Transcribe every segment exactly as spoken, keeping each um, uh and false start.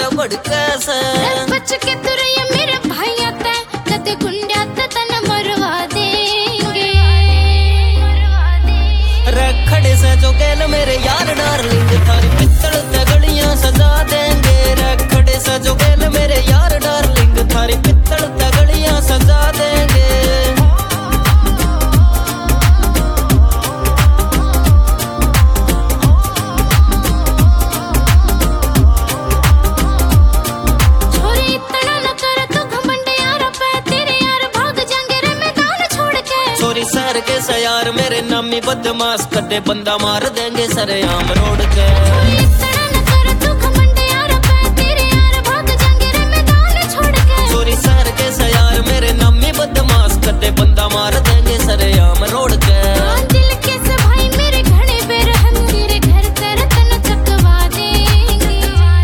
तो भड़के से बच के तुरैया मेरे भाइया ते कदे गुंडा ते तन मरवा देंगे। रखड़े से जो गेल मेरे यार डार्लिंग थारी पित्तल ते गलियां सजा देंगे। रखड़े से जो गेल मेरे यार डार्लिंग थारी पित्तल ते गलियां सजा देंगे। सर के सयार मेरे नामी बदमाश कदे बंदा मार देंगे सरेआम रोड के। चोरी सर के सयार मेरे नामी बदमाश कदे बंदा मार देंगे सरेआम रोड के। दिल के से भाई मेरे घने पे रहम तेरे घर कर तन चकवा देंगे।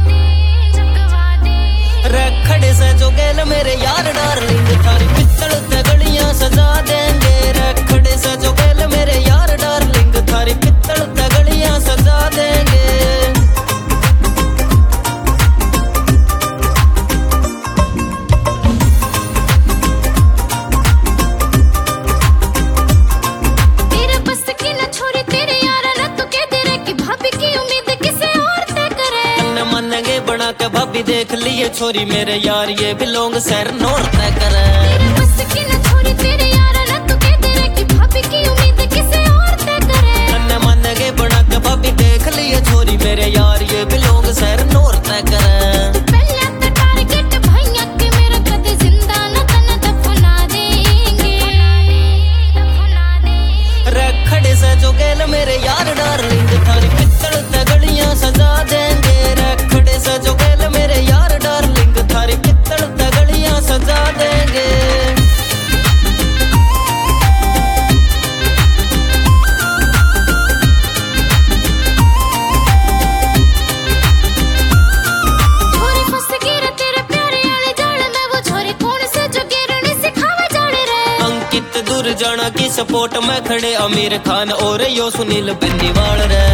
रखड़े से जो गेल मेरे यार डार्लिंग थारी पित्तल ते गलियां सजा देंगे। रखड़े से जो गेल मेरे यार डार्लिंग थारी पित्तल ते गलियां सजा देंगे। तेरे बस की न छोरी तेरे यार न तू कह दे रे कि भाभी की उम्मीद किसे और तय करे। न मानेंगे बना के भाभी देख लिए छोरी मेरे यार ये बिलोंग सर नोर तय करे। तेरे बस की न छोरी तेरे यार न तू कह दे रे कि भाभी की उम्मीद किसे और तय करे। न मानेंगे बना के भाभी देख लिए छोरी मेरे यार ये बिलोंग सर नोर तय करे। पहले तो टारगेट भैया के मेरा कदे जिंदा न तन दफना देंगे। दफना देंगे। रखड़े से जो गेल मेरे यार डार्लिंग थारी पित्तल ते गलियां सजा देंगे। रखड़े से जो गेल मेरे यार डार्लिंग थारी पित्तल ते गलियां सजा देंगे। छोरी फंस गई रे तेरे प्यारे वाले जाल में वो छोरी कौन से जो गिरने सिखावे जाने रे। अंकित दूर जाना की सपोर्ट में खड़े आमिर खान और यो सुनील बेनीवाल रे।